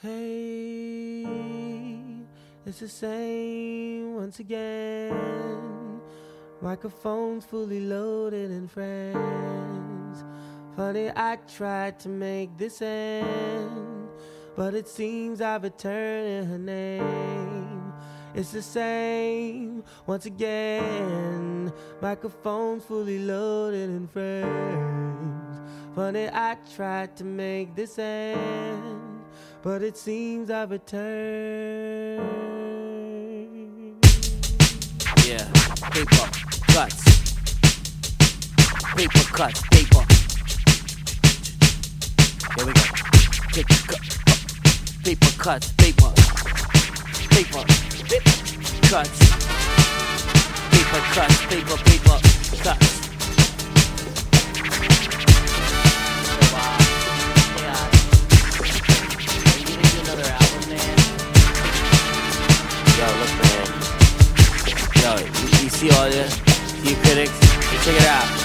Hey, it's the same once again. Microphones fully loaded and friends. Funny, I tried to make this end, but it seems I've returned in her name. It's the same once again. Microphones fully loaded and friends. Funny, I tried to make this end, but it seems I've returned. Yeah, paper cuts. Paper cuts, paper. Here we go. Paper cuts, paper cuts, paper. Paper cuts. Paper cuts, paper cuts. You see all this? You critics? Check it out.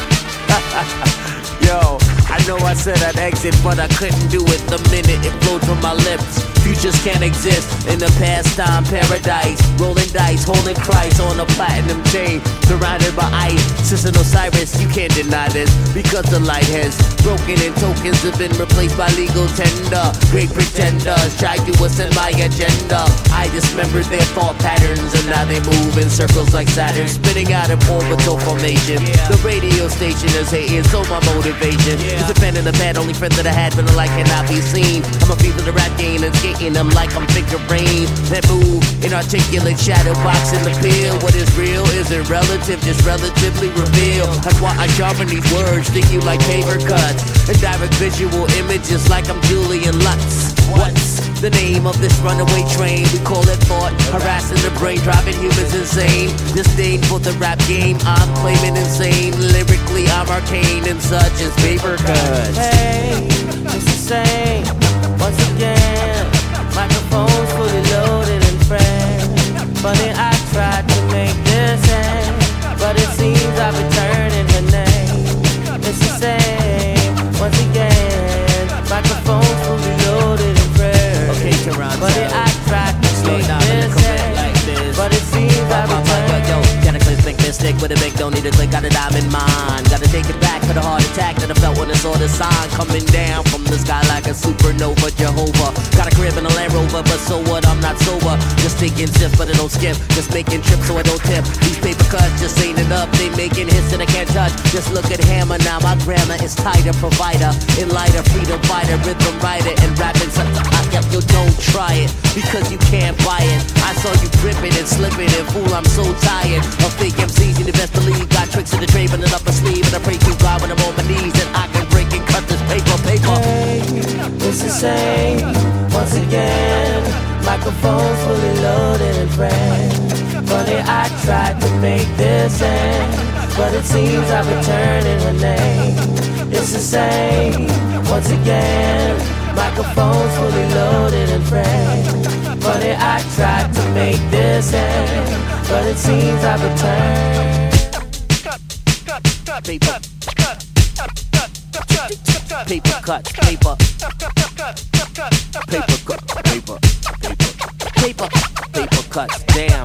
Yo, I know I said I'd exit, but I couldn't do it the minute it flowed from my lips. Futures can't exist in the pastime paradise. Rolling dice, holding Christ on a platinum chain, surrounded by ice. Sister Osiris, you can't deny this, because the light has broken and tokens have been replaced by legal tender. Great pretenders try to ascend my agenda. I dismembered their thought patterns, and now they move in circles like Saturn, spitting out an orbital formation. The radio station is hating, so my motivation is defending the bad. Only friend that I had, but the light cannot be seen. I'm a fever the rap game and skating them like I'm figurines that move inarticulate shadow boxing the pill. What is real isn't relative, just relatively revealed. That's why I sharpen these words, sting you like paper cuts, and direct visual images like I'm Julian Lutz. What's the name of this runaway train? We call it thought, harassing the brain, driving humans insane. Disdain for the rap game, I'm claiming insane. Lyrically, I'm arcane and such as paper cuts. Hey, it's the same once again. Microphones fully loaded and friends. Funny, I tried to make this end, but it seems I've returned in her name. It's the same once again. Microphones fully loaded and friends. Okay, Toronto. Funny, I tried to make this end, but it seems I've returned. Yo, cataclysmic mystic with a big don't need a click, got a diamond mine. Gotta take it back for the heart attack that I felt when I saw the sign coming down from the sky like a supernova. Jehovah got a crib and a Land Rover, but so what? I'm not sober. Just taking zips, but I don't skip. Just making trips so I don't tip. These paper cuts just ain't enough. They making hits that I can't touch. Just look at Hammer now. My grammar is tighter, provider, enlighter, freedom fighter, rhythm writer, and rapping. Yo, don't try it because you can't buy it. I saw you gripping and slipping, and fool, I'm so tired of fake MCs. You the best believe got tricks in the trade, but it up my sleeve, and I pray to God when I'm on my knees that I can break and cut this paper. Hey, it's the same once again. Microphones fully loaded and friends. Funny, I tried to make this end, but it seems I've returned in her name. It's the same once again. Microphones fully loaded and friends. Funny, I tried to make this end, but it seems I've returned. Paper. Paper cuts, paper. Paper cut, paper. Paper, paper cuts, damn.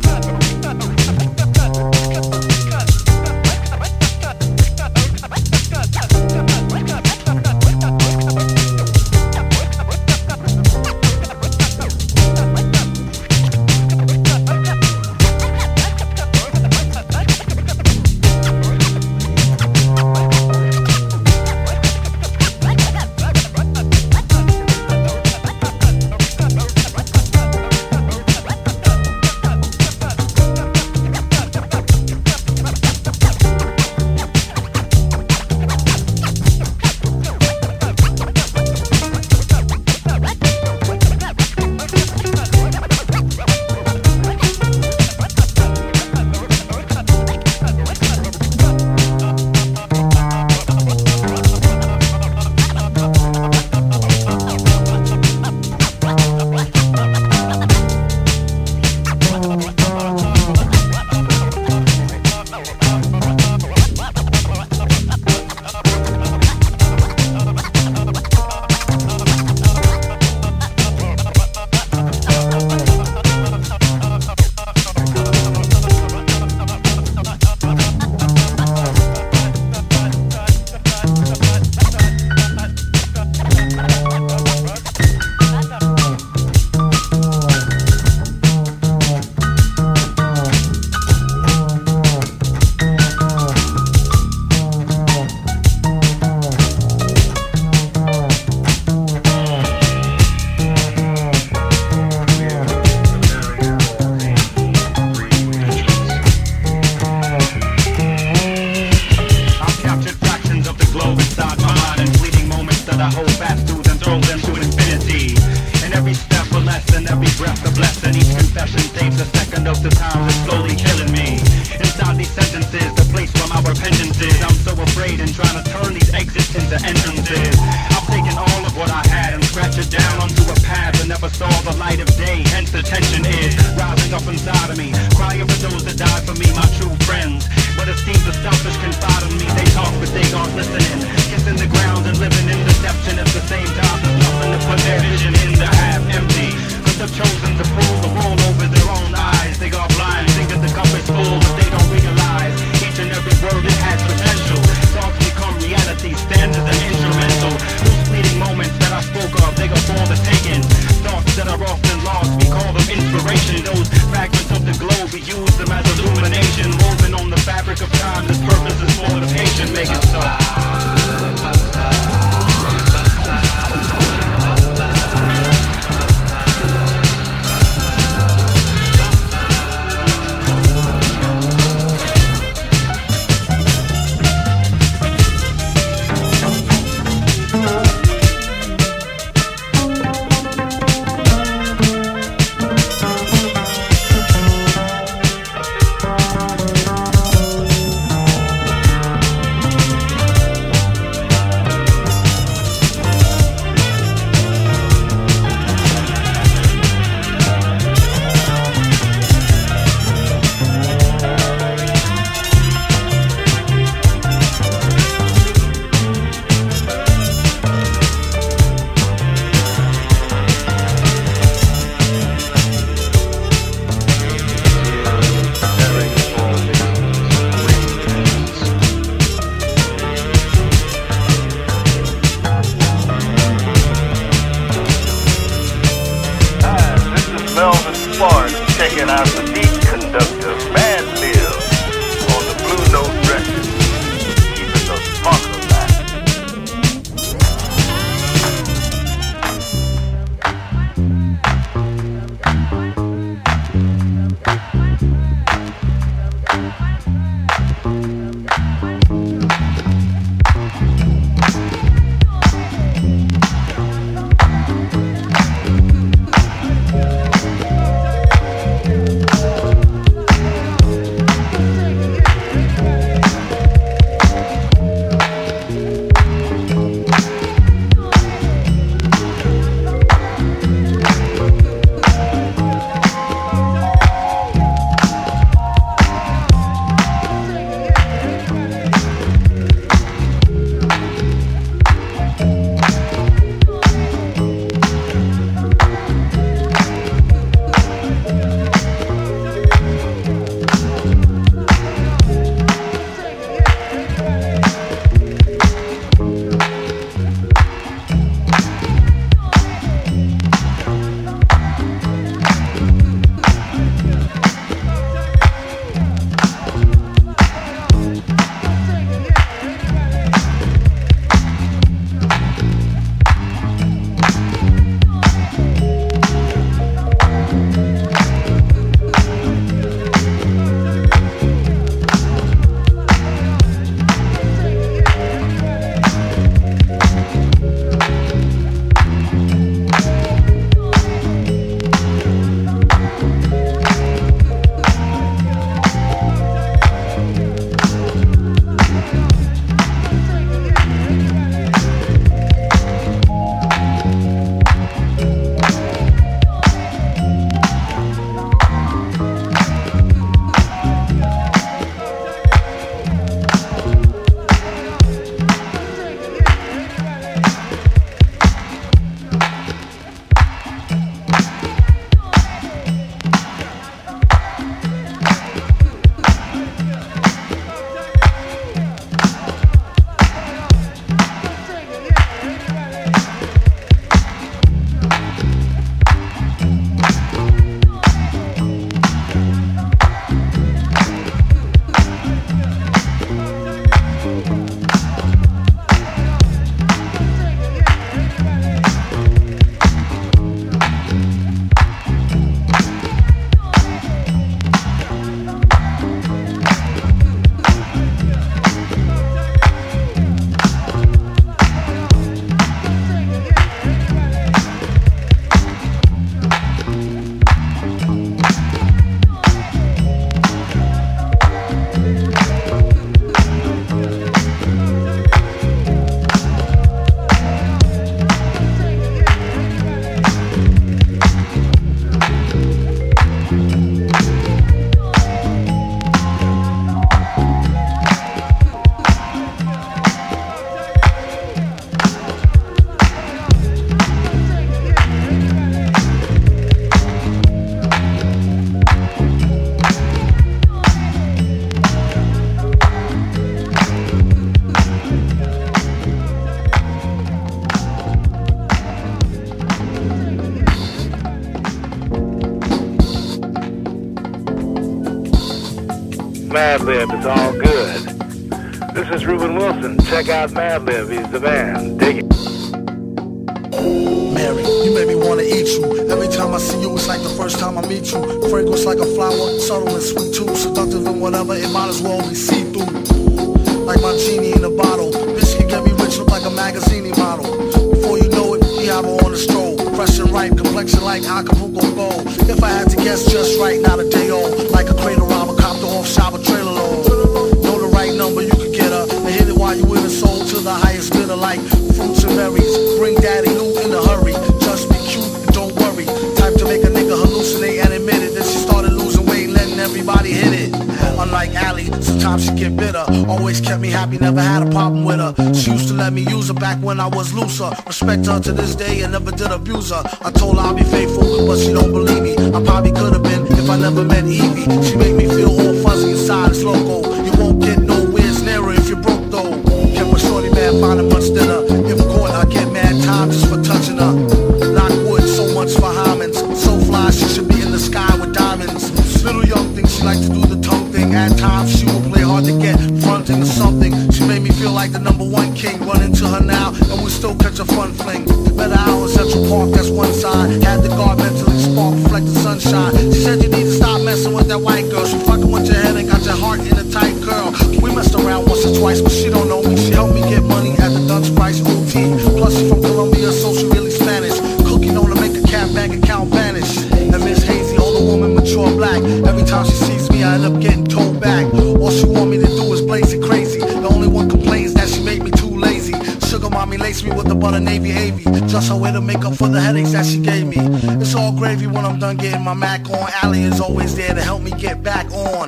sound that's slowly killing me. Inside these sentences, the place where my repentance is. I'm so afraid and trying to turn these exits into entrances. I've taken all of what I had and scratched it down onto a pad that never saw the light of day. Hence the tension is rising up inside of me, crying for those that died for me, my true friends. But it seems the selfish confide in me. They talk but they aren't listening, kissing the ground and living in deception. At the same time, there's nothing to put their vision in the half empty. Cause they've chosen to pull the wool over their own eyes. They got blind, think that the cup is full, but they don't realize each and every word it has potential. Thoughts become reality, standards and instrumental. Those fleeting moments that I spoke of, they go for the taking. Thoughts that are often lost, we call them inspiration. Those fragments of the globe, we use them as illumination. Woven on the fabric of time, this purpose is for the patient. Make it so. Checking out the beat conductor, Manfield, on the Blue Note record, keeping the funk alive. Madlib, it's all good. This is Reuben Wilson. Check out Madlib, he's the man. Dig it. Mary, you made me want to eat you. Every time I see you, it's like the first time I meet you. Fragrance like a flower, subtle and sweet too. Seductive and whatever, it might as well be see-through. Like my genie in a bottle. Bitch can get me rich, look like a magazine model. Before you know it, he have her on the stroll. Fresh and ripe, complexion like Acapulco gold. If I had to guess just right, not a day old. Like a cradle robber, copter off shop, a trailer load. Know the right number, you could get her. And hit it while you in a soul to the highest bidder. Like fruits and berries. Bring daddy loot in a hurry. Just be cute and don't worry. Type to make a nigga hallucinate and admit it. Then she started losing weight, letting everybody hit it. Unlike Allie, sometimes she get bitter. Always kept me happy, never had a problem with her. She used to let me use her back when I was looser. Respect her to this day and never did abuse her. I told her I'll be faithful, but she don't believe me. I probably could have been if I never met Evie. She made me feel all fuzzy inside, it's loco. You won't get nowhere near her if you're broke though. Kept a shorty man, find a much dinner. If caught, I get mad time just for touching her. Lockwood, so much for Hammonds. So fly, she should be in the sky with diamonds. Little young thing, she like to do the tongue thing. At times she will play hard to get, front into something. She made me feel like the #1 king. Run into her now, and we still catch a fun fling. Met her out in Central Park, that's one side. Had the guard mentally spark, reflect the sunshine. She said you need to stop messing with that white girl. She fucking with your head and got your heart in a tight curl. We messed around once or twice, but she don't know me. She helped me get money at the Dutch Price OT. Plus she from Colombia, so she really Spanish. Cookie know to make a cat bank account vanish. And Miss Hazy, older woman, mature black. Every time she sees me, I end up getting told back. All she want me to do is blaze it crazy. The only one complains that she made me too lazy. Sugar mommy laced me with the butter navy avy. Just her way to make up for the headaches that she gave me. It's all gravy when I'm done getting my Mac on. Allie is always there to help me get back on.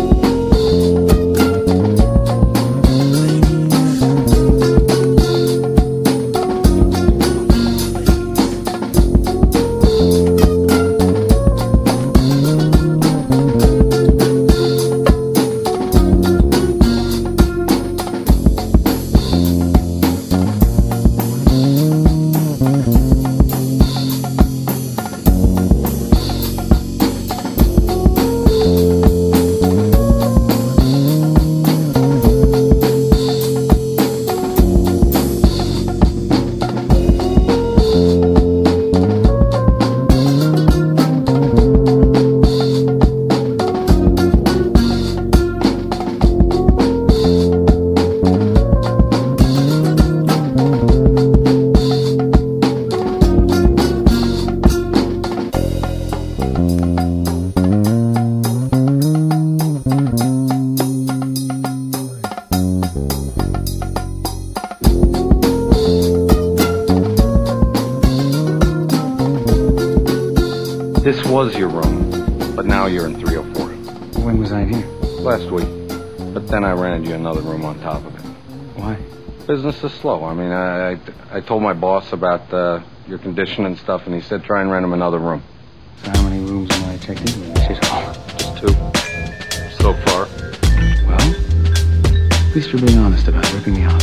This was your room, but now you're in 304. When was I here? Last week. But then I rented you another room on top of it. Why? Business is slow. I mean, I told my boss about your condition and stuff, and he said try and rent him another room. So how many rooms am I checked into in this shithole? Just 2. So far. Well, at least you're being honest about ripping me off.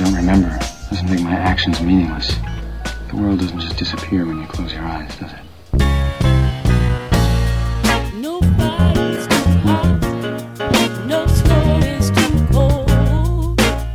don't remember doesn't make my actions meaningless. The world doesn't just disappear when you close your eyes, does it? Nobody's too hot, no snow is too cold.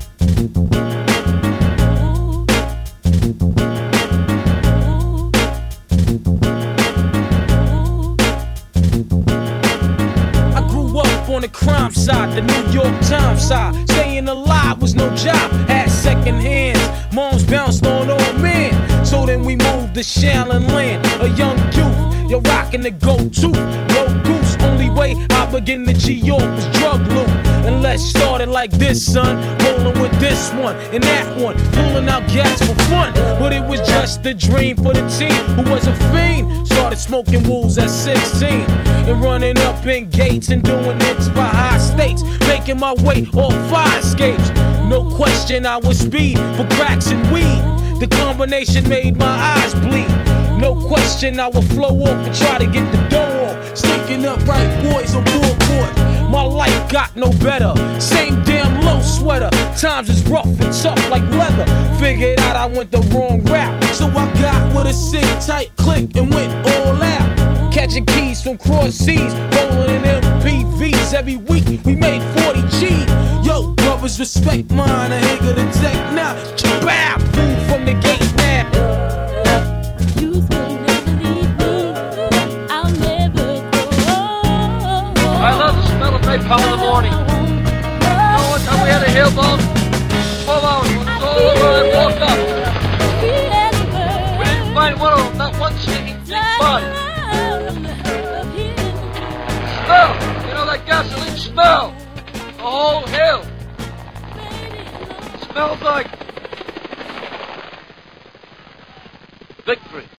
I grew up on the crime side, the New York Times side. Staying alive was no job, had second hands. Moms bounced on all men. So then we moved to Shaolin Land, a young youth. You're rocking the go-to, no goose. Only way I begin to G-York was drug loot. And let's start it like this, son. Rolling with this one and that one, pulling out gas for fun. But it was just a dream for the team who was a fiend. Started smoking wools at 16 and running up in gates and doing hits by high stakes, making my way off fire escapes. No question I was speed for cracks and weed. The combination made my eyes bleed. No question I would flow off and try to get the dough off. Sneaking up right boys on board. My life got no better. Same damn low sweater. Times is rough and tough like leather. Figured out I went the wrong route, so I got with a sick tight click and went all out. Catching keys from cross seas, rolling in MPVs. Every week we made 40 G's. Yo, brothers, respect mine. I ain't gonna take now. Bow, move from the gate now. Youth will never leave me. I'll never grow. I love the smell of napalm in the morning. You know what time we had a hail bomb? 12 hours when it was all over and walked up. We didn't find one of them, not one stinking body. Smell! You know that gasoline smell? The whole hill. Smells like victory.